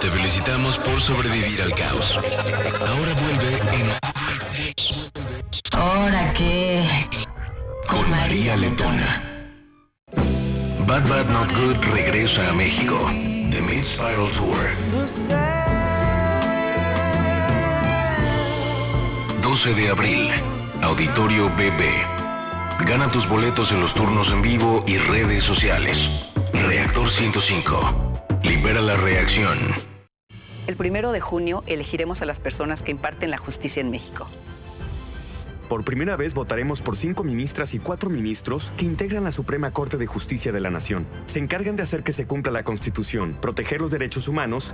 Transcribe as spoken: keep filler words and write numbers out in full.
Te felicitamos por sobrevivir al caos. Ahora vuelve en... ¿Ahora qué? Con María Letona. Bad Bad Not Good regresa a México. The Mid-Spiral Tour. doce de abril. Auditorio B B. Gana tus boletos en los turnos en vivo y redes sociales. Reactor ciento cinco. Libera la reacción. El primero de junio elegiremos a las personas que imparten la justicia en México. Por primera vez votaremos por cinco ministras y cuatro ministros que integran la Suprema Corte de Justicia de la Nación. Se encargan de hacer que se cumpla la Constitución, proteger los derechos humanos